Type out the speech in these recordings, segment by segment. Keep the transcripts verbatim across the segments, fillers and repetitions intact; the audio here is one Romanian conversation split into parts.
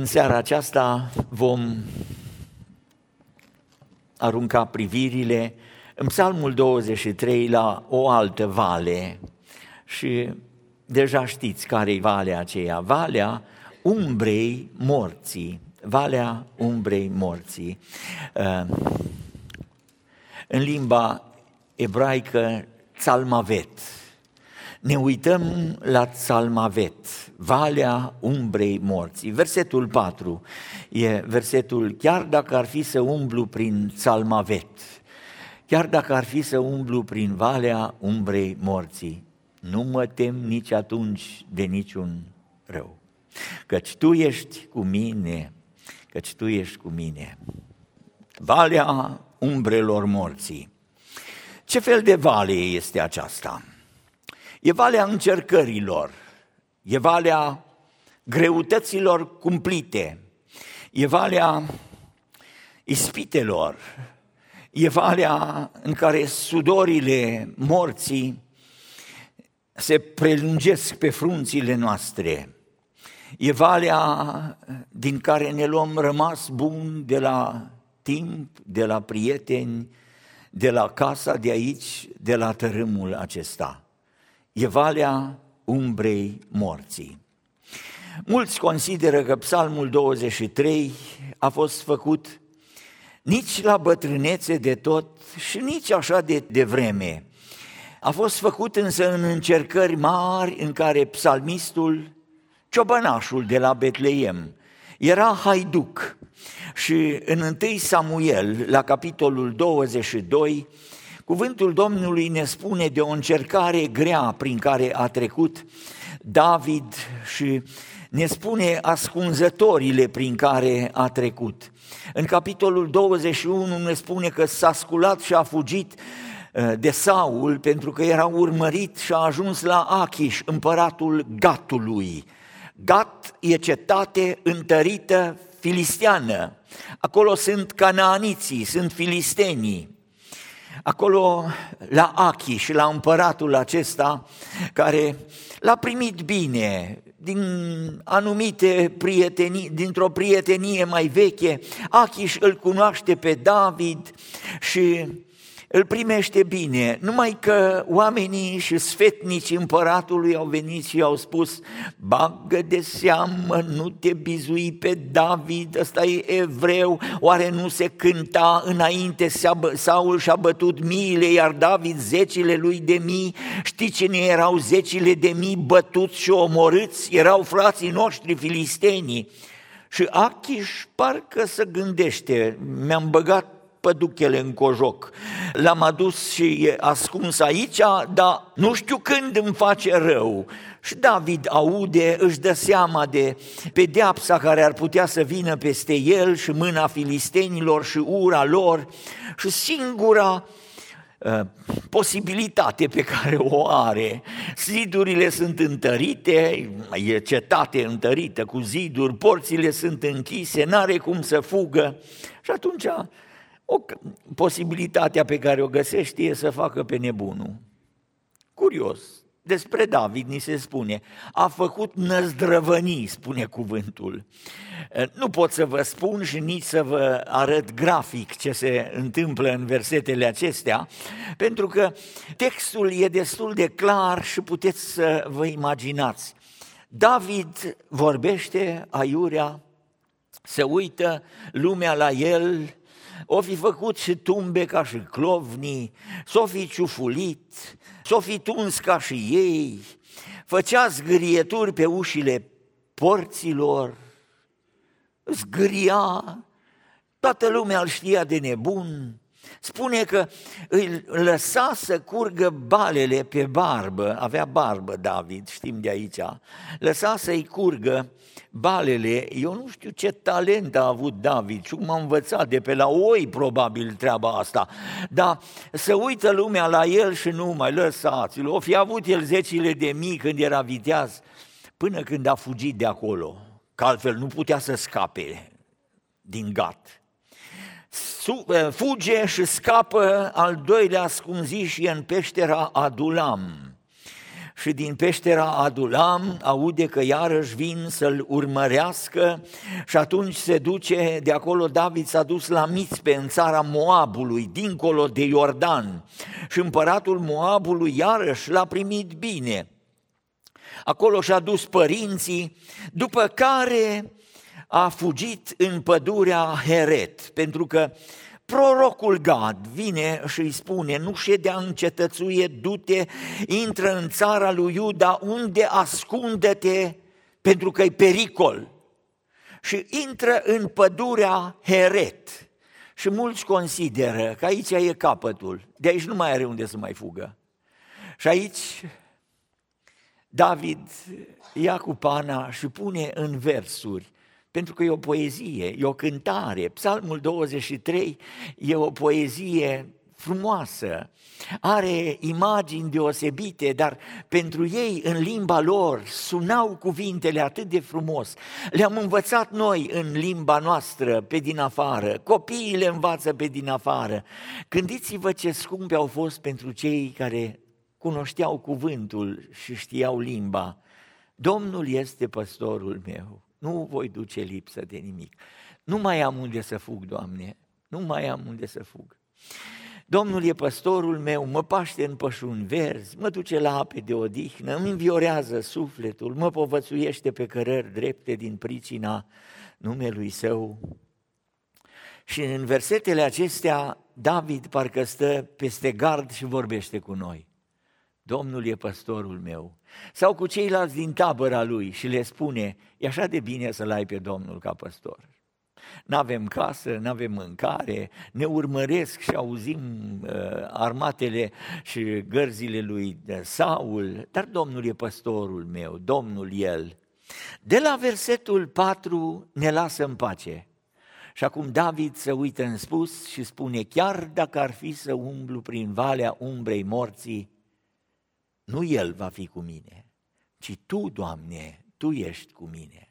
În seara aceasta vom arunca privirile în Psalmul douăzeci și trei la o altă vale și deja știți care-i valea aceea, valea umbrei morții, valea umbrei morții. În limba ebraică, Tzalmavet. Ne uităm la Tzalmavet, valea umbrei morții. Versetul patru e versetul: chiar dacă ar fi să umblu prin Tzalmavet, chiar dacă ar fi să umblu prin valea umbrei morții, nu mă tem nici atunci de niciun rău, căci Tu ești cu mine, căci Tu ești cu mine. Valea umbrelor morții. Ce fel de vale este aceasta? E valea încercărilor, e valea greutăților cumplite, e valea ispitelor, e valea în care sudorile morții se prelungesc pe frunțile noastre, e valea din care ne luăm rămas bun de la timp, de la prieteni, de la casa de aici, de la tărâmul acesta. E valea umbrei morții. Mulți consideră că Psalmul douăzeci și trei a fost făcut nici la bătrânețe de tot și nici așa de devreme. A fost făcut însă în încercări mari în care psalmistul, ciobănașul de la Betleem, era haiduc. Și în întâi Samuel, la capitolul douăzeci și doi, cuvântul Domnului ne spune de o încercare grea prin care a trecut David și ne spune ascunzătorile prin care a trecut. În capitolul douăzeci și unu ne spune că s-a sculat și a fugit de Saul pentru că era urmărit și a ajuns la Achish, împăratul Gatului. Gat e cetate întărită filisteană. Acolo sunt canaaniții, sunt filistenii. Acolo la Achish, la împăratul acesta care l-a primit bine din anumite prietenii, dintr-o prietenie mai veche. Achish îl cunoaște pe David și îl primește bine, numai că oamenii și sfetnicii împăratului au venit și i-au spus: bagă de seamă, nu te bizui pe David, ăsta e evreu, oare nu se cânta înainte, Saul și-a bătut miile, iar David zecile lui de mii, știi cine erau zecile de mii bătuți și omorâți? Erau frații noștri filistenii. Și Achish parcă se gândește: mi-am băgat păduchele în cojoc, l-am adus și e ascuns aici, dar nu știu când îmi face rău. Și David aude, își dă seama de pedeapsa care ar putea să vină peste el și mâna filistenilor și ura lor și singura uh, posibilitate pe care o are. Zidurile sunt întărite, e cetate întărită cu ziduri, porțile sunt închise, n-are cum să fugă și atunci o posibilitatea pe care o găsește e să facă pe nebunul. Curios, despre David ni se spune: a făcut năzdrăvănii, spune cuvântul. Nu pot să vă spun și nici să vă arăt grafic ce se întâmplă în versetele acestea, pentru că textul e destul de clar și puteți să vă imaginați. David vorbește aiurea, se uită lumea la el, o fi făcut și tumbe ca și clovnii, s-o fi ciufulit, s-o fi tuns ca și ei, făcea zgârieturi pe ușile porților, zgâria, toată lumea îl știa de nebun. Spune că îl lăsa să curgă balele pe barbă, avea barbă David, știm de aici, lăsa să-i curgă balele. Eu nu știu ce talent a avut David și cum a învățat de pe la oi probabil treaba asta, dar să uită lumea la el și nu mai lăsați-l. O fi avut el zecile de mii când era viteaz, până când a fugit de acolo, că altfel nu putea să scape din Gat. Fuge și scapă, al doilea ascunziș e în peștera Adulam. și din peștera Adulam aude că iarăși vin să-l urmărească și atunci se duce, de acolo David s-a dus la Mițpe, în țara Moabului, dincolo de Iordan, și împăratul Moabului iarăși l-a primit bine. Acolo și-a dus părinții, după care a fugit în pădurea Heret, pentru că prorocul Gad vine și îi spune: nu ședea în cetățuie, du-te, intră în țara lui Iuda, unde ascunde-te, pentru că e pericol. Și intră în pădurea Heret. Și mulți consideră că aici e capătul, de aici nu mai are unde să mai fugă. Și aici David ia cu pana și pune în versuri, pentru că e o poezie, e o cântare. Psalmul douăzeci și trei e o poezie frumoasă, are imagini deosebite, dar pentru ei, în limba lor, sunau cuvintele atât de frumos. Le-am învățat noi în limba noastră, pe din afară, copiii le învață pe din afară. Gândiți-vă ce scumpe au fost pentru cei care cunoșteau cuvântul și știau limba. Domnul este păstorul meu, nu voi duce lipsă de nimic. Nu mai am unde să fug, Doamne, nu mai am unde să fug. Domnul e păstorul meu, mă paște în pășuni verzi, mă duce la ape de odihnă, îmi înviorează sufletul, mă povățuiește pe cărări drepte din pricina numelui Său. Și în versetele acestea, David parcă stă peste gard și vorbește cu noi. Domnul e păstorul meu. Sau cu ceilalți din tabăra lui și le spune: e așa de bine să-l ai pe Domnul ca păstor. N-avem casă, n-avem mâncare, ne urmăresc și auzim uh, armatele și gărzile lui Saul, dar Domnul e păstorul meu, Domnul El. De la versetul patru ne lasă în pace. Și acum David se uită în sus și spune: chiar dacă ar fi să umblu prin valea umbrei morții, nu El va fi cu mine, ci Tu, Doamne, Tu ești cu mine.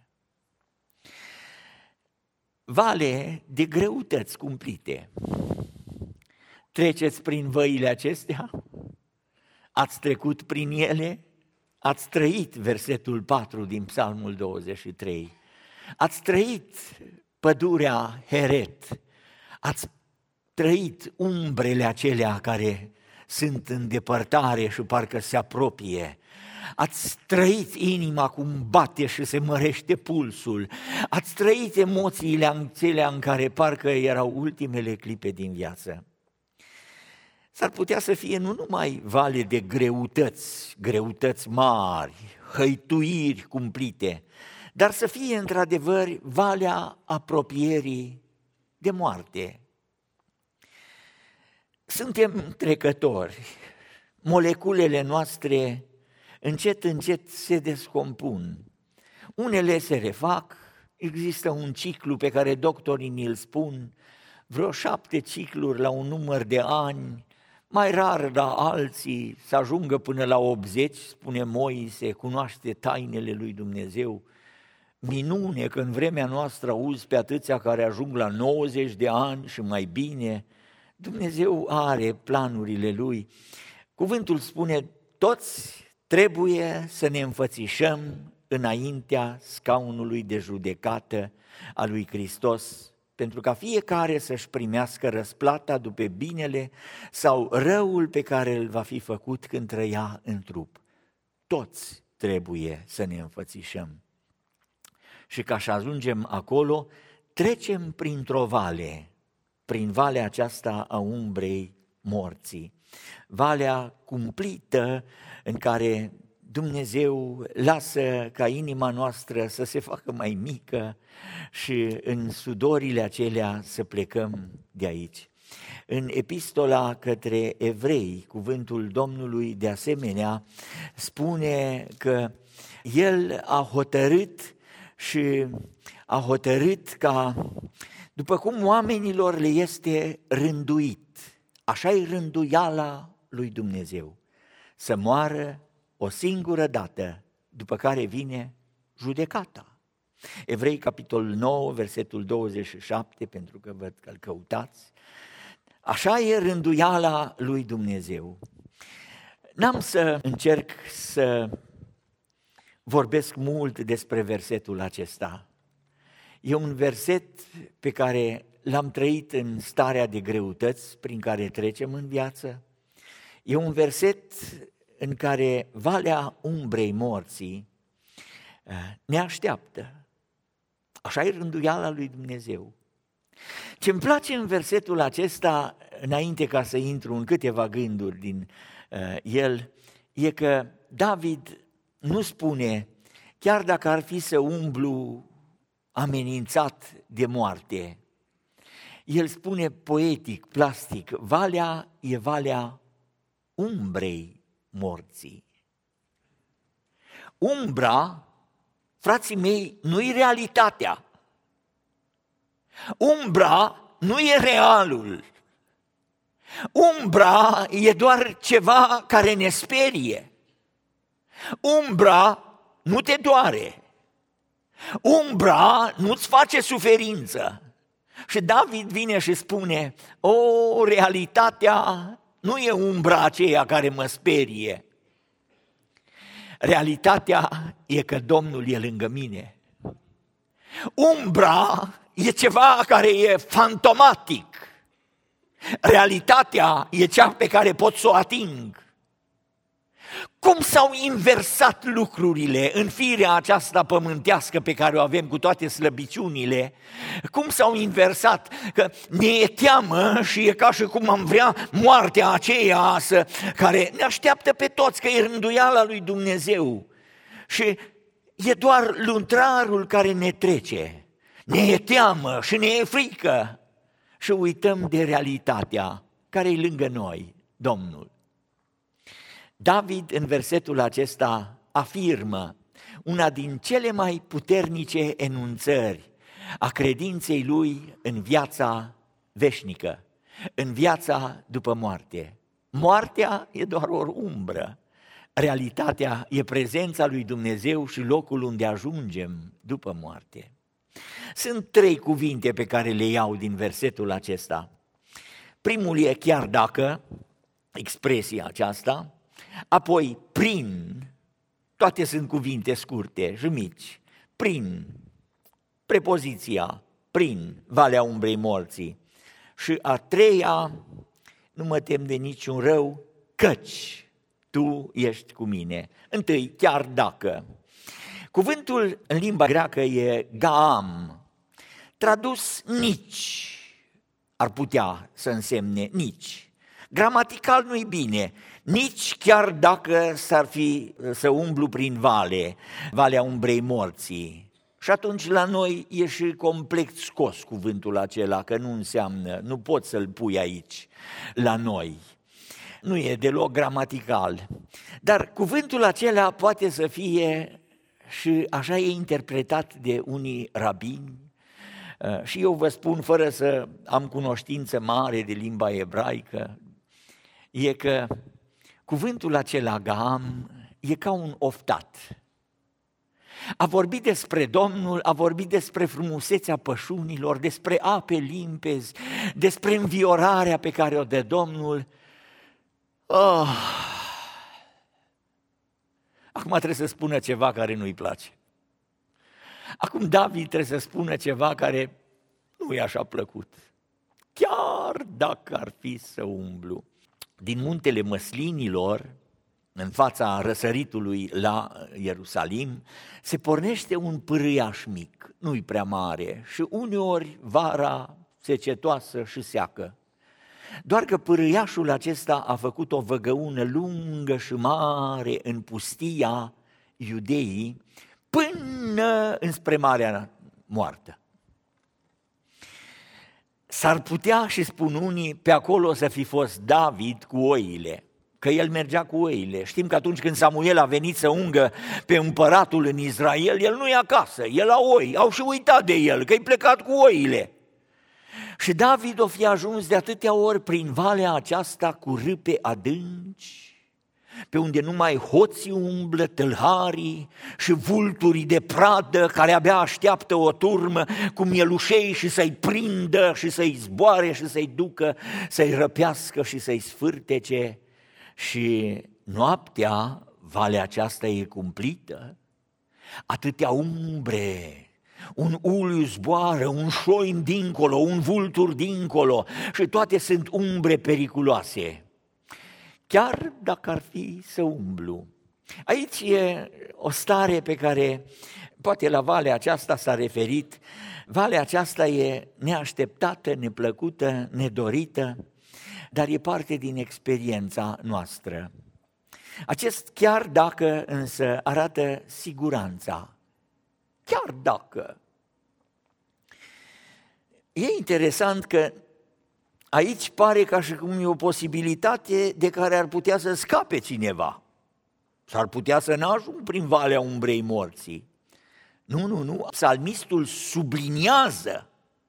Vale de greutăți cumplite. Treceți prin văile acestea? Ați trecut prin ele? Ați trăit versetul patru din Psalmul douăzeci și trei. Ați trăit pădurea Heret. Ați trăit umbrele acelea care sunt în depărtare și parcă se apropie. Ați trăit inima cum bate și se mărește pulsul. Ați trăit emoțiile acelea în care parcă erau ultimele clipe din viață. S-ar putea să fie nu numai vale de greutăți, greutăți mari, hăituiri cumplite, dar să fie într-adevăr valea apropierii de moarte. Suntem trecători, moleculele noastre încet, încet se descompun. Unele se refac, există un ciclu pe care doctorii ni-l spun, vreo șapte cicluri la un număr de ani, mai rar la alții să ajungă până la optzeci, spune Moise, cunoaște tainele lui Dumnezeu. Minune că în vremea noastră auzi pe atâția care ajung la nouăzeci de ani și mai bine. Dumnezeu are planurile Lui. Cuvântul spune: toți trebuie să ne înfățișăm înaintea scaunului de judecată a lui Hristos, pentru ca fiecare să-și primească răsplata după binele sau răul pe care îl va fi făcut când trăia în trup. Toți trebuie să ne înfățișăm. Și ca să ajungem acolo, trecem printr-o vale, prin valea aceasta a umbrei morții, valea cumplită în care Dumnezeu lasă ca inima noastră să se facă mai mică și în sudorile acelea să plecăm de aici. În epistola către evrei, cuvântul Domnului de asemenea spune că El a hotărât și a hotărât ca, după cum oamenilor le este rânduit, așa-i rânduiala lui Dumnezeu, să moară o singură dată, după care vine judecata. Evrei, capitolul nouă, versetul douăzeci și șapte, pentru că văd că îl căutați. Așa e rânduiala lui Dumnezeu. N-am să încerc să vorbesc mult despre versetul acesta. E un verset pe care l-am trăit în starea de greutăți prin care trecem în viață. E un verset în care valea umbrei morții ne așteaptă. Așa e rânduiala lui Dumnezeu. Ce-mi place în versetul acesta, înainte ca să intru în câteva gânduri din uh, el, e că David nu spune, chiar dacă ar fi să umblu amenințat de moarte, el spune poetic, plastic, valea e valea umbrei morții. Umbra, frații mei, nu-i realitatea. Umbra nu e realul. Umbra e doar ceva care ne sperie. Umbra nu te doare. Umbra nu-ți face suferință. Și David vine și spune, o, realitatea nu e umbra aceea care mă sperie. Realitatea e că Domnul e lângă mine. Umbra e ceva care e fantomatic. Realitatea e cea pe care pot să o ating. Cum s-au inversat lucrurile în firea aceasta pământească pe care o avem cu toate slăbiciunile? Cum s-au inversat? Că ne e teamă și e ca și cum am vrea moartea aceea să, care ne așteaptă pe toți, că e rânduiala lui Dumnezeu. Și e doar luntrarul care ne trece. Ne e teamă și ne e frică și uităm de realitatea care e lângă noi, Domnul. David, în versetul acesta, afirmă una din cele mai puternice enunțări a credinței lui în viața veșnică, în viața după moarte. Moartea e doar o umbră, realitatea e prezența lui Dumnezeu și locul unde ajungem după moarte. Sunt trei cuvinte pe care le iau din versetul acesta. Primul e chiar dacă, expresia aceasta, apoi prin, toate sunt cuvinte scurte și mici, prin, prepoziția, prin valea umbrei morții. Și a treia, nu mă tem de niciun rău, căci tu ești cu mine. Întâi, chiar dacă. Cuvântul în limba greacă e gaam, tradus nici, ar putea să însemne nici. Gramatical nu-i bine, nici chiar dacă s-ar fi să umblu prin vale, valea umbrei morții. Și atunci la noi e și complet scos cuvântul acela, că nu înseamnă, nu poți să-l pui aici, la noi. Nu e deloc gramatical. Dar cuvântul acela poate să fie, și așa e interpretat de unii rabini, și eu vă spun, fără să am cunoștință mare de limba ebraică, e că cuvântul acela gaam e ca un oftat. A vorbit despre Domnul, a vorbit despre frumusețea pășunilor, despre ape limpezi, despre înviorarea pe care o dă Domnul. Oh. Acum trebuie să spună ceva care nu-i place. Acum David trebuie să spună ceva care nu e așa plăcut. Chiar dacă ar fi să umblu. Din muntele Măslinilor, în fața răsăritului la Ierusalim, se pornește un pârâiaș mic, nu-i prea mare, și uneori vara secetoasă și seacă. Doar că pârâiașul acesta a făcut o văgăună lungă și mare în pustia Iudeii, până înspre Marea Moartă. S-ar putea, și spun unii, pe acolo să fi fost David cu oile, că el mergea cu oile. Știm că atunci când Samuel a venit să ungă pe împăratul în Israel, el nu e acasă, el a oi, au și uitat de el, că-i plecat cu oile. Și David o fi ajuns de atâtea ori prin valea aceasta cu râpe adânci, pe unde numai hoții umblă, tâlharii și vulturii de pradă care abia așteaptă o turmă cu mielușei și să-i prindă și să-i zboare și să-i ducă, să-i răpească și să-i sfârtece. Și noaptea valea aceasta e cumplită, atâtea umbre, un uliu zboară, un șoim dincolo, un vultur dincolo și toate sunt umbre periculoase. Chiar dacă ar fi să umblu. Aici e o stare pe care, poate la valea aceasta s-a referit, valea aceasta e neașteptată, neplăcută, nedorită, dar e parte din experiența noastră. Acest chiar dacă însă arată siguranța. Chiar dacă. E interesant că aici pare ca și cum e o posibilitate de care ar putea să scape cineva. S-ar putea să n-ajung prin valea umbrei morții. Nu, nu, nu, psalmistul subliniază.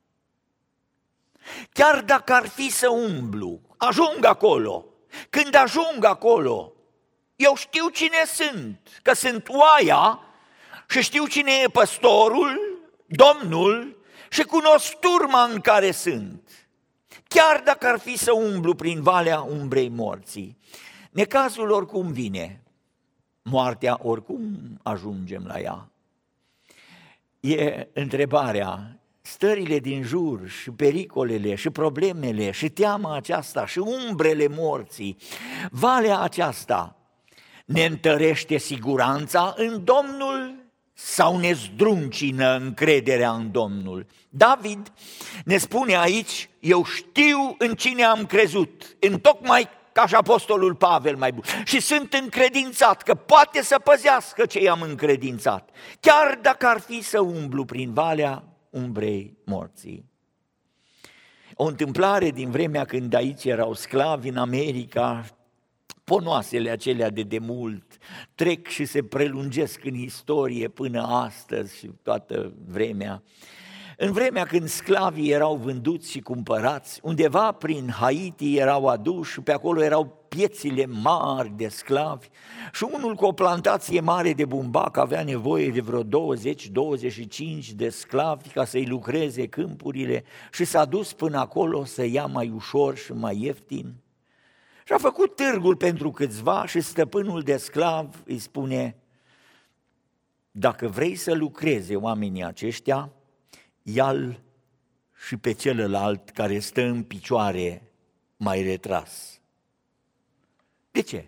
Chiar dacă ar fi să umblu, ajung acolo. Când ajung acolo, eu știu cine sunt, că sunt oaia și știu cine e păstorul, Domnul, și cunosc turma în care sunt. Chiar dacă ar fi să umblu prin valea umbrei morții, necazul oricum vine, moartea oricum ajungem la ea. E întrebarea, stările din jur și pericolele și problemele și teama aceasta și umbrele morții, valea aceasta ne întărește siguranța în Domnul sau ne zdruncină încrederea în Domnul? David ne spune aici, eu știu în cine am crezut, întocmai ca și apostolul Pavel mai bun, și sunt încredințat că poate să păzească ce i-am încredințat, chiar dacă ar fi să umblu prin valea umbrei morții. O întâmplare din vremea când aici erau sclavi în America, ponoasele acelea de demult trec și se prelungesc în istorie până astăzi și toată vremea. În vremea când sclavii erau vânduți și cumpărați, undeva prin Haiti erau aduși și pe acolo erau piețile mari de sclavi și unul cu o plantație mare de bumbac avea nevoie de vreo douăzeci douăzeci și cinci de sclavi ca să-i lucreze câmpurile și s-a dus până acolo să ia mai ușor și mai ieftin. Și a făcut târgul pentru câțiva și stăpânul de sclav îi spune, dacă vrei să lucreze oamenii aceștia, ia-l și pe celălalt care stă în picioare mai retras. De ce?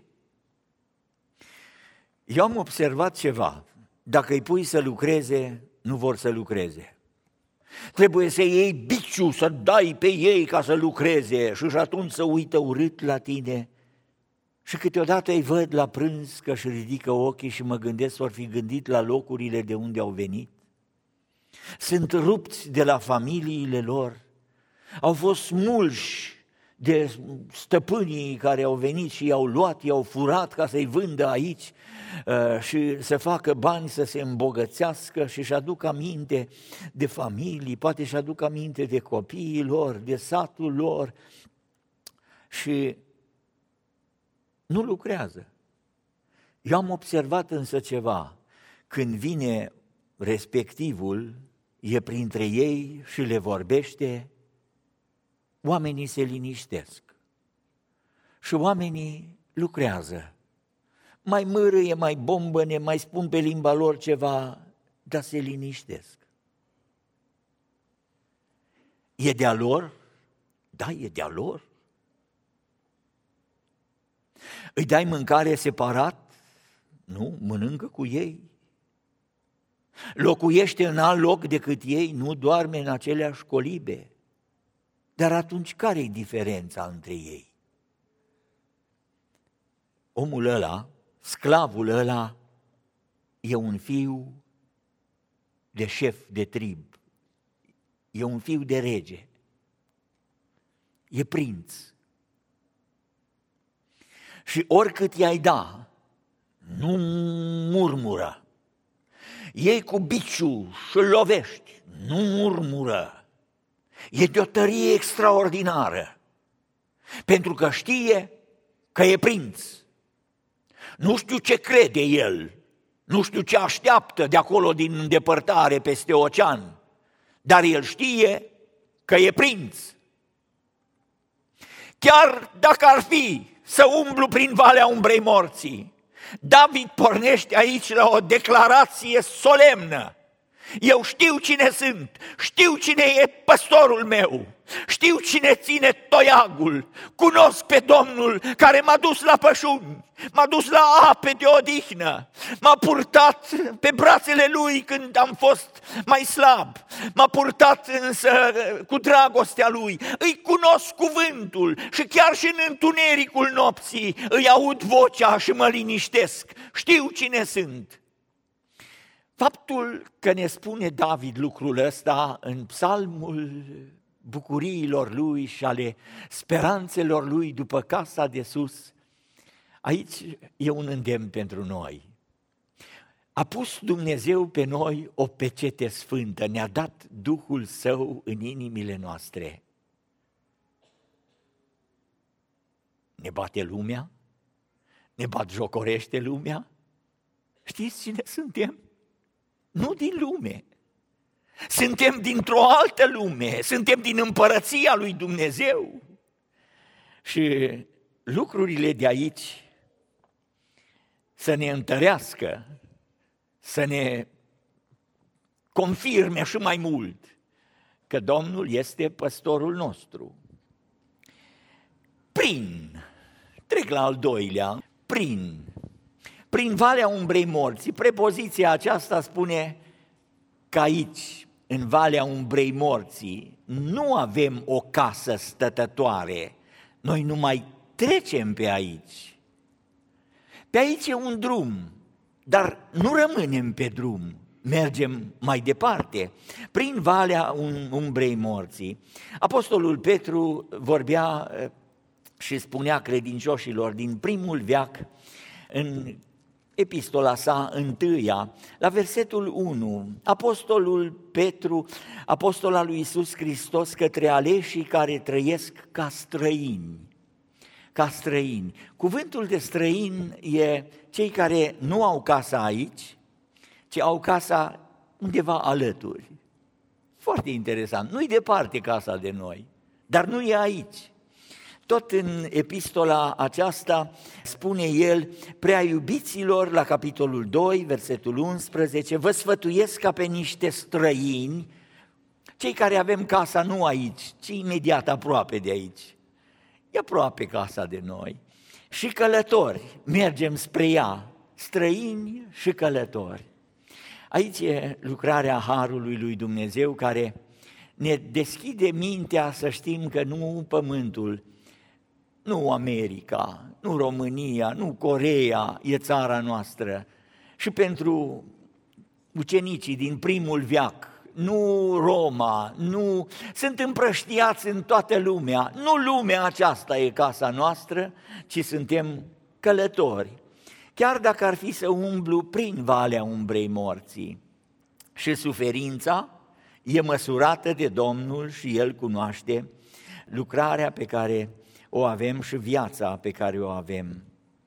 Eu am observat ceva. Dacă îi pui să lucreze, nu vor să lucreze. Trebuie să iei biciul, să dai pe ei ca să lucreze și atunci să uită urât la tine. Și câteodată îi văd la prânz că își ridică ochii și mă gândesc or fi gândit la locurile de unde au venit. Sunt rupți de la familiile lor, au fost smulși de stăpânii care au venit și i-au luat, i-au furat ca să-i vândă aici uh, și să facă bani, să se îmbogățească și își aduc aminte de familii, poate își aduc aminte de copiii lor, de satul lor și nu lucrează. Eu am observat însă ceva, când vine respectivul, e printre ei și le vorbește, oamenii se liniștesc și oamenii lucrează. Mai mârâie, mai bombăne, mai spun pe limba lor ceva, dar se liniștesc. E de-a lor? Da, e de-a lor. Îi dai mâncare separat? Nu, mănâncă cu ei. Locuiește în alt loc decât ei, nu doarme în aceleași colibe. Dar atunci care-i diferența între ei? Omul ăla, sclavul ăla, e un fiu de șef de trib, e un fiu de rege, e prinț. Și oricât i-ai da, nu murmură. Iei cu biciul și îl lovești, nu murmură. E de o tărie extraordinară, pentru că știe că e prinț. Nu știu ce crede el, nu știu ce așteaptă de acolo din îndepărtare peste ocean, dar el știe că e prinț. Chiar dacă ar fi să umblu prin valea umbrei morții. David pornește aici la o declarație solemnă. Eu știu cine sunt, știu cine e păstorul meu, știu cine ține toiagul, cunosc pe Domnul care m-a dus la pășuni, m-a dus la ape de odihnă, m-a purtat pe brațele Lui când am fost mai slab, m-a purtat însă cu dragostea Lui, îi cunosc cuvântul și chiar și în întunericul nopții îi aud vocea și mă liniștesc, știu cine sunt. Faptul că ne spune David lucrul ăsta în psalmul bucuriilor lui și ale speranțelor lui după casa de sus, aici e un îndemn pentru noi. A pus Dumnezeu pe noi o pecete sfântă, ne-a dat Duhul Său în inimile noastre. Ne bate lumea? Ne batjocorește lumea? Știți cine suntem? Nu din lume, suntem dintr-o altă lume, suntem din împărăția lui Dumnezeu. Și lucrurile de aici să ne întărească, să ne confirme și mai mult că Domnul este păstorul nostru. Prin, trec la al doilea, prin. Prin valea umbrei morții, prepoziția aceasta spune că aici, în valea umbrei morții, nu avem o casă stătătoare, noi numai trecem pe aici. Pe aici e un drum, dar nu rămânem pe drum, mergem mai departe, prin valea umbrei morții. Apostolul Petru vorbea și spunea credincioșilor din primul veac, în epistola sa întâia, la versetul unu, apostolul Petru, apostola lui Iisus Hristos către aleșii care trăiesc ca străini, ca străini. Cuvântul de străin e cei care nu au casa aici, ci au casa undeva alături. Foarte interesant, nu-i departe casa de noi, dar nu e aici. Tot în epistola aceasta spune el, prea iubiților, la capitolul doi, versetul unsprezece, vă sfătuiesc ca pe niște străini, cei care avem casa nu aici, ci imediat aproape de aici, e aproape casa de noi, și călători, mergem spre ea, străini și călători. Aici e lucrarea Harului lui Dumnezeu care ne deschide mintea să știm că nu pământul, nu America, nu România, nu Coreea e țara noastră. Și pentru ucenicii din primul veac, nu Roma, nu sunt împrăștiați în toată lumea, nu lumea aceasta e casa noastră, ci suntem călători. Chiar dacă ar fi să umblu prin valea umbrei morții și suferința e măsurată de Domnul și El cunoaște lucrarea pe care o avem și viața pe care o avem.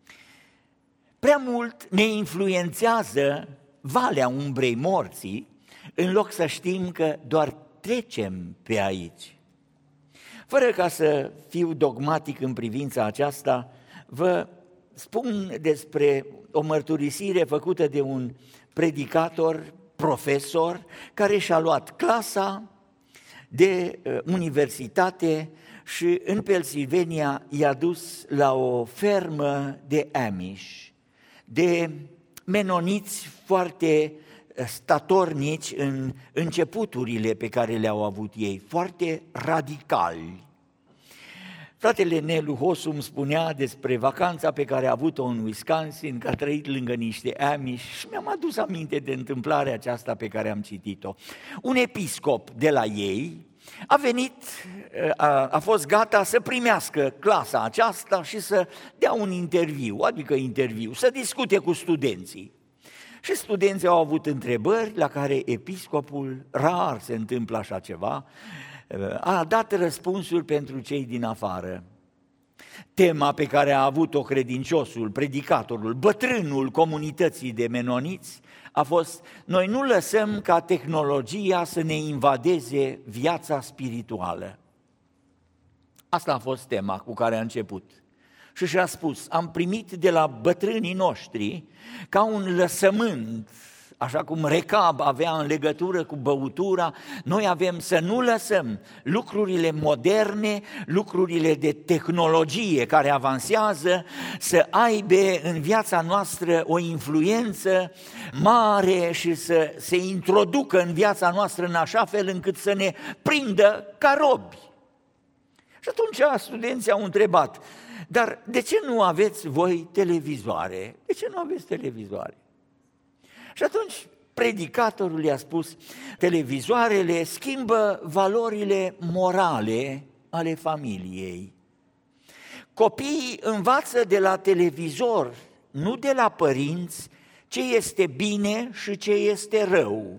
Prea mult ne influențează valea umbrei morții, în loc să știm că doar trecem pe aici. Fără ca să fiu dogmatic în privința aceasta, vă spun despre o mărturisire făcută de un predicator, profesor, care și-a luat clasa de universitate și în Pennsylvania i-a dus la o fermă de Amish, de menoniți foarte statornici în începuturile pe care le-au avut ei, foarte radicali. Fratele Nelu Hosu îmi spunea despre vacanța pe care a avut-o în Wisconsin, că a trăit lângă niște Amish și mi-am adus aminte de întâmplarea aceasta pe care am citit-o. Un episcop de la ei a venit, a, a fost gata să primească clasa aceasta și să dea un interviu, adică interviu, să discute cu studenții. Și studenții au avut întrebări la care episcopul, rar se întâmplă așa ceva, a dat răspunsuri pentru cei din afară. Tema pe care a avut-o credinciosul, predicatorul, bătrânul comunității de menoniți a fost: noi nu lăsăm ca tehnologia să ne invadeze viața spirituală. Asta a fost tema cu care a început. și și-a spus, am primit de la bătrânii noștri ca un lăsământ, așa cum Recab avea în legătură cu băutura, noi avem să nu lăsăm lucrurile moderne, lucrurile de tehnologie care avansează, să aibă în viața noastră o influență mare și să se introducă în viața noastră în așa fel încât să ne prindă ca robi. Și atunci studenții au întrebat, dar de ce nu aveți voi televizoare? De ce nu aveți televizoare? Și atunci predicatorul i-a spus, televizoarele schimbă valorile morale ale familiei. Copiii învață de la televizor, nu de la părinți, ce este bine și ce este rău.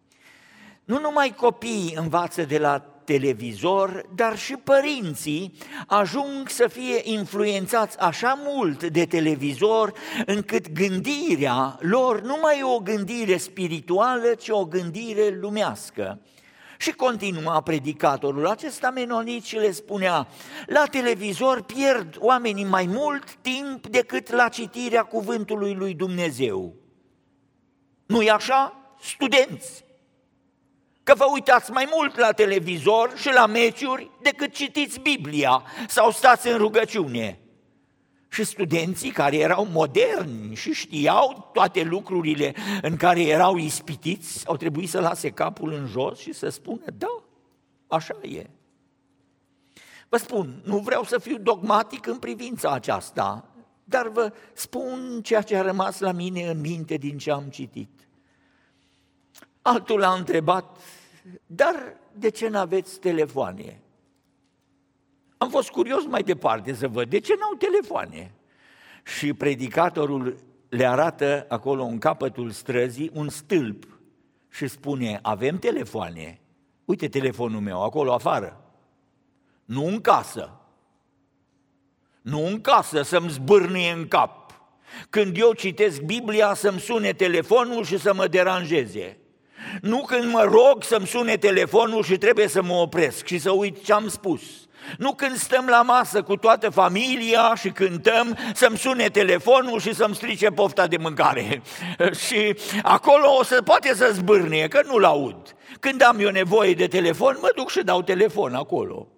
Nu numai copiii învață de la televizor, dar și părinții ajung să fie influențați așa mult de televizor, încât gândirea lor nu mai e o gândire spirituală, ci o gândire lumească. Și continua predicatorul acesta menonit și le spunea, la televizor pierd oamenii mai mult timp decât la citirea cuvântului lui Dumnezeu. Nu-i așa, studenți? Că vă uitați mai mult la televizor și la meciuri decât citiți Biblia sau stați în rugăciune. Și studenții care erau moderni și știau toate lucrurile în care erau ispitiți, au trebuit să lase capul în jos și să spună, da, așa e. Vă spun, nu vreau să fiu dogmatic în privința aceasta, dar vă spun ceea ce a rămas la mine în minte din ce am citit. Altul a întrebat, dar de ce n-aveți telefoane? Am fost curios mai departe să văd, de ce n-au telefoane? Și predicatorul le arată acolo în capătul străzii un stâlp și spune, avem telefoane, uite telefonul meu acolo afară, nu în casă, nu în casă să-mi zbârnie în cap. Când eu citesc Biblia să-mi sune telefonul și să mă deranjeze. Nu când mă rog să-mi sune telefonul și trebuie să mă opresc și să uit ce am spus. Nu când stăm la masă cu toată familia și cântăm să-mi sune telefonul și să-mi strice pofta de mâncare. Și acolo o să poate să zbârnie, că nu-l aud. Când am eu nevoie de telefon, mă duc și dau telefon acolo.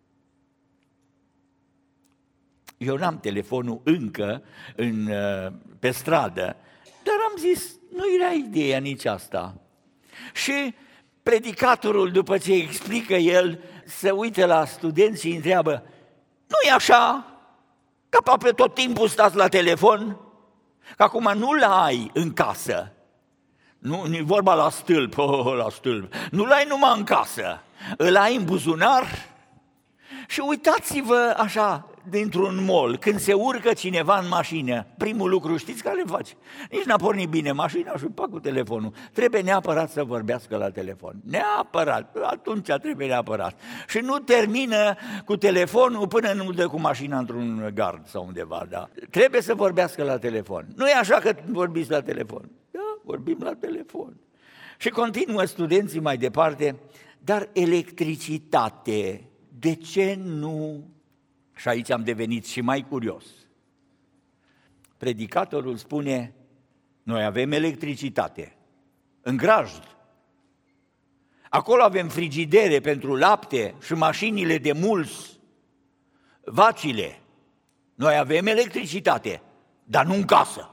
Eu n-am telefonul încă în, pe stradă, dar am zis, nu era ideea nici asta. Și predicatorul, după ce explică el, se uită la studenți și îi întreabă, nu-i așa? Că aproape tot timpul stați la telefon? Că acum nu-l ai în casă. Nu e vorba la stâlp, oh, la stâlp. Nu-l ai numai în casă, îl ai în buzunar. Și uitați-vă așa, dintr-un mall, când se urcă cineva în mașină, primul lucru știți care îl face? Nici n-a pornit bine mașina și pac cu telefonul. Trebuie neapărat să vorbească la telefon. Neapărat, atunci trebuie neapărat. Și nu termină cu telefonul până nu dă cu mașina într-un gard sau undeva. Da? Trebuie să vorbească la telefon. Nu e așa că vorbiți la telefon. Da, vorbim la telefon. Și continuă studenții mai departe, dar electricitate, de ce nu? Și aici am devenit și mai curios. Predicatorul spune, noi avem electricitate, în grajd. Acolo avem frigidere pentru lapte și mașinile de mulți, vacile. Noi avem electricitate, dar nu în casă.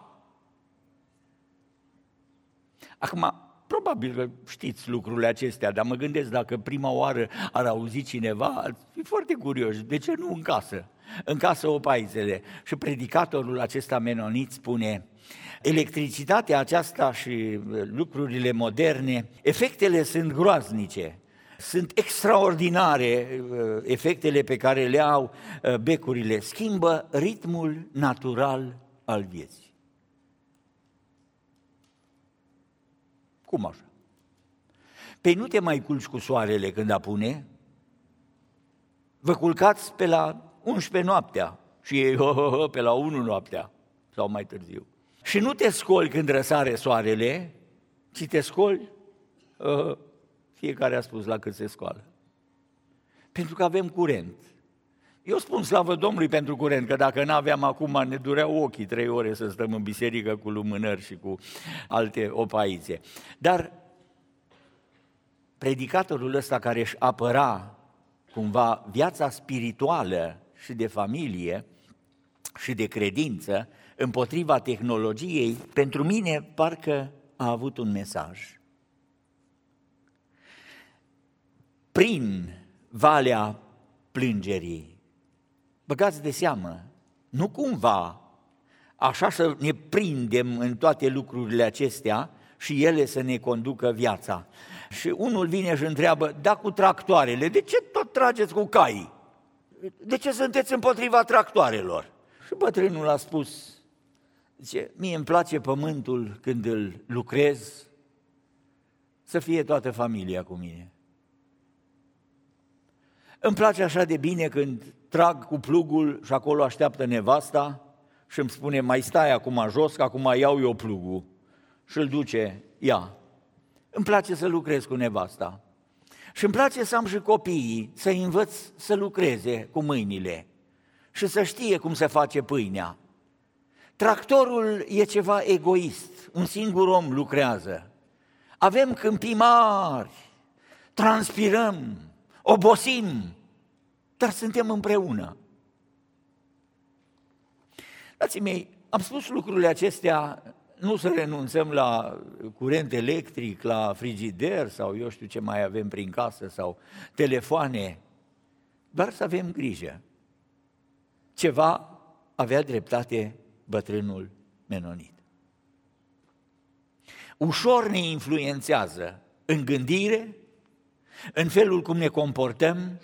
Acum, probabil că știți lucrurile acestea, dar mă gândesc dacă prima oară ar auzi cineva, ar fi foarte curios. De ce nu în casă? În casă opaizele. Și predicatorul acesta menonit spune, electricitatea aceasta și lucrurile moderne, efectele sunt groaznice. Sunt extraordinare efectele pe care le au becurile. Schimbă ritmul natural al vieții. Cum așa? Păi nu te mai culci cu soarele când apune? Vă culcați pe la unsprezece noaptea și ei ho, ho, ho, pe la unu noaptea sau mai târziu. Și nu te scoli când răsare soarele, ci te scoli, uh, fiecare a spus la cât se scoală. Pentru că avem curent. Eu spun slavă Domnului pentru curent, că dacă n-aveam acum, ne dureau ochii trei ore să stăm în biserică cu lumânări și cu alte opaițe. Dar predicatorul ăsta care își apăra cumva viața spirituală și de familie și de credință împotriva tehnologiei, pentru mine parcă a avut un mesaj. Prin valea plângerii, băgați de seamă, nu cumva așa să ne prindem în toate lucrurile acestea și ele să ne conducă viața. Și unul vine și întreabă, da, cu tractoarele, de ce tot trageți cu cai? De ce sunteți împotriva tractoarelor? Și bătrânul a spus, zice, mie îmi place pământul când îl lucrez, să fie toată familia cu mine. Îmi place așa de bine când trag cu plugul și acolo așteaptă nevasta și îmi spune, mai stai acum jos, că acum iau eu plugul. Și îl duce ea. Îmi place să lucrez cu nevasta. Și îmi place să am și copiii, să-i învăț să lucreze cu mâinile și să știe cum se face pâinea. Tractorul e ceva egoist, un singur om lucrează. Avem câmpii mari, transpirăm, obosim, dar suntem împreună. Frații mei, am spus lucrurile acestea, nu să renunțăm la curent electric, la frigider sau eu știu ce mai avem prin casă sau telefoane, doar să avem grijă. Ceva avea dreptate bătrânul menonit. Ușor ne influențează în gândire, în felul cum ne comportăm,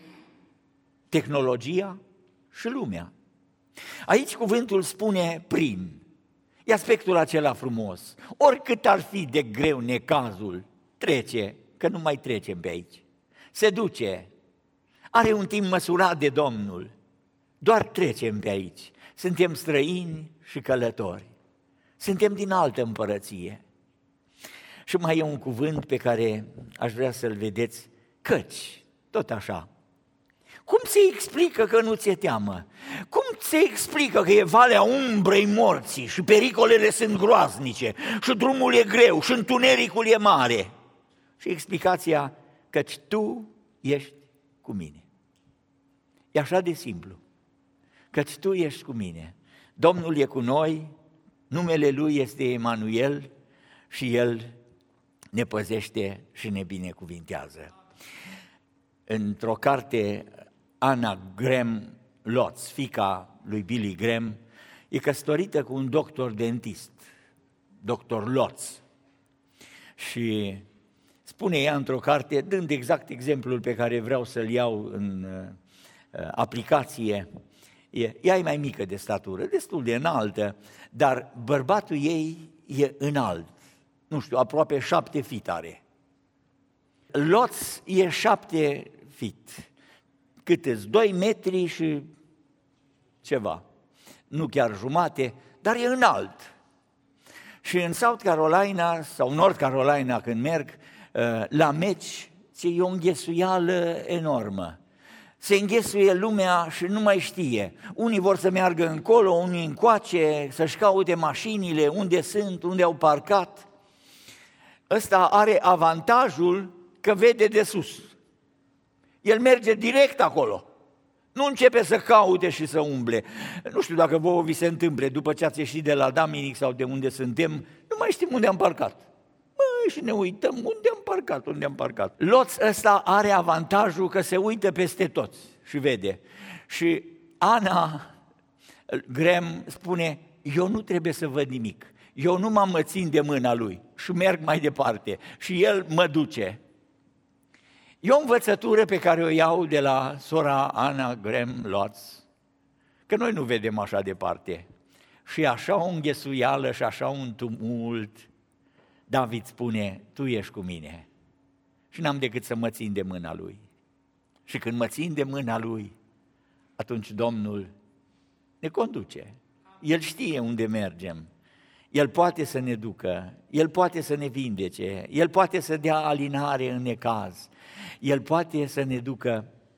tehnologia și lumea. Aici cuvântul spune prin. E aspectul acela frumos. Oricât ar fi de greu necazul, trece, că nu mai trecem pe aici. Se duce, are un timp măsurat de Domnul, doar trecem pe aici. Suntem străini și călători. Suntem din altă împărăție. Și mai e un cuvânt pe care aș vrea să-l vedeți, căci, tot așa. Cum se explică că nu ți-e teamă? Cum se explică că e valea umbrei morții și pericolele sunt groaznice și drumul e greu și întunericul e mare? Și explicația, căci tu ești cu mine. E așa de simplu. Căci tu ești cu mine. Domnul e cu noi, numele Lui este Emanuel și El ne păzește și ne binecuvintează. Într-o carte, Anna Graham Lotz, fiica lui Billy Graham, e căsătorită cu un doctor dentist, doctor Lotz. Și spune ea într-o carte, dând exact exemplul pe care vreau să-l iau în uh, aplicație, e, ea e mai mică de statură, destul de înaltă, dar bărbatul ei e înalt, nu știu, aproape șapte fit are. Lotz e șapte fit. Cât îți? Doi metri și ceva, nu chiar jumate, dar e înalt. Și în South Carolina sau North Carolina când merg la meci, e o înghesuială enormă. Se înghesuie lumea și nu mai știe. Unii vor să meargă încolo, unii încoace, să-și caute mașinile, unde sunt, unde au parcat. Ăsta are avantajul că vede de sus. El merge direct acolo, nu începe să caute și să umble. Nu știu dacă vouă vi se întâmple, după ce ați ieșit de la Daminic sau de unde suntem, nu mai știm unde am parcat. Măi, și ne uităm, unde am parcat, unde am parcat. Lotz ăsta are avantajul că se uită peste toți și vede. Și Ana Graham spune, eu nu trebuie să văd nimic, eu nu mă țin de mâna lui și merg mai departe și el mă duce. E o învățătură pe care o iau de la sora Anna Graham Lotz, că noi nu vedem așa departe. Și așa o înghesuială și așa un tumult, David spune, tu ești cu mine. Și n-am decât să mă țin de mâna lui. Și când mă țin de mâna lui, atunci Domnul ne conduce. El știe unde mergem. El poate să ne ducă, El poate să ne vindece, El poate să dea alinare în necaz, El poate să ne ducă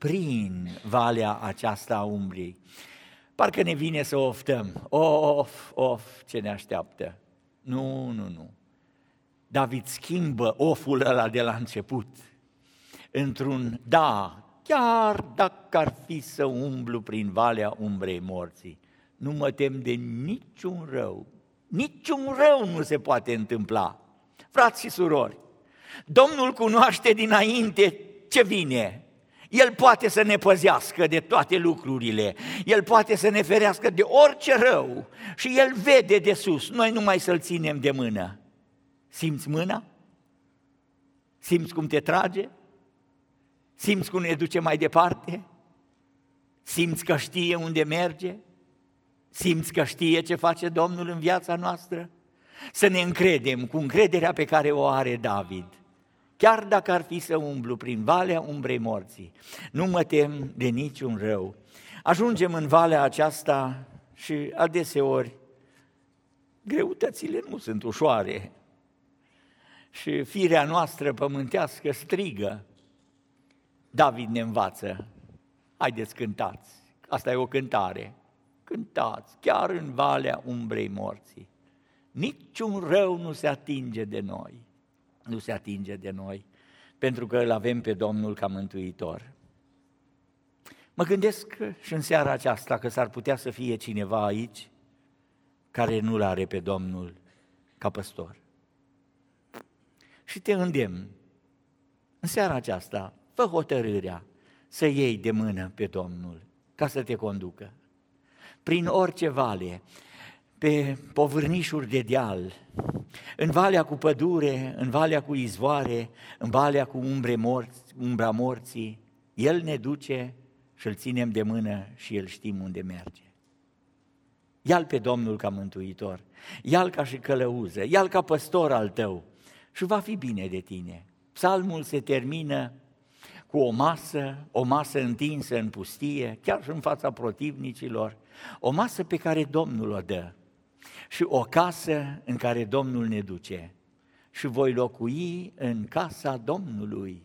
prin valea aceasta a umbrei. Parcă ne vine să oftăm, of, of, ce ne așteaptă. Nu, nu, nu. David schimbă oful ăla de la început într-un da, chiar dacă ar fi să umblu prin valea umbrei morții, nu mă tem de niciun rău. Niciun rău nu se poate întâmpla. Frați și surori, Domnul cunoaște dinainte ce vine. El poate să ne păzească de toate lucrurile, El poate să ne ferească de orice rău și El vede de sus, noi numai să-L ținem de mână. Simți mâna? Simți cum te trage? Simți cum ne duce mai departe? Simți că știe unde merge? Simți că știe ce face Domnul în viața noastră? Să ne încredem cu încrederea pe care o are David. Chiar dacă ar fi să umblu prin valea umbrei morții, nu mă tem de niciun rău. Ajungem în valea aceasta și adeseori greutățile nu sunt ușoare și firea noastră pământească strigă. David ne învață, haideți cântați, asta e o cântare, cântați chiar în valea umbrei morții. Niciun rău nu se atinge de noi. Nu se atinge de noi, pentru că îl avem pe Domnul ca mântuitor. Mă gândesc și în seara aceasta că s-ar putea să fie cineva aici care nu-L are pe Domnul ca păstor. Și te îndemn, în seara aceasta, fă hotărârea să iei de mână pe Domnul ca să te conducă. Prin orice vale, pe povârnișuri de deal, în valea cu pădure, în valea cu izvoare, în valea cu umbre morți, umbra morții, El ne duce și îl ținem de mână și El știm unde merge. Ia-L pe Domnul ca mântuitor, ia-L ca și călăuză, ia-L ca păstor al tău și va fi bine de tine. Psalmul se termină cu o masă, o masă întinsă în pustie, chiar și în fața protivnicilor, o masă pe care Domnul o dă. Și o casă în care Domnul ne duce și voi locui în casa Domnului.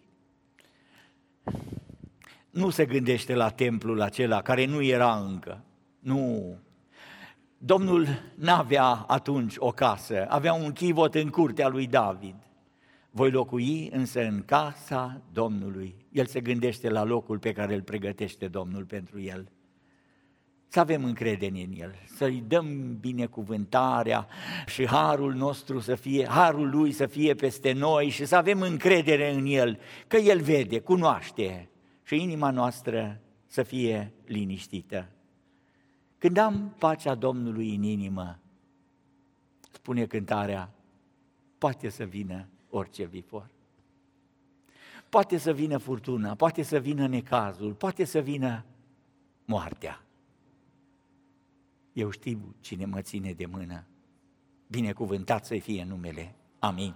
Nu se gândește la templul acela care nu era încă, nu. Domnul n-avea atunci o casă, avea un chivot în curtea lui David. Voi locui însă în casa Domnului. El se gândește la locul pe care îl pregătește Domnul pentru el. Să avem încredere în El, să-i dăm binecuvântarea și harul nostru să fie, harul Lui să fie peste noi și să avem încredere în El, că El vede, cunoaște și inima noastră să fie liniștită. Când am pacea Domnului în inimă, spune cântarea, poate să vină orice vifor. Poate să vină furtuna, poate să vină necazul, poate să vină moartea. Eu știu cine mă ține de mână. Binecuvântat să fie numele. Amin.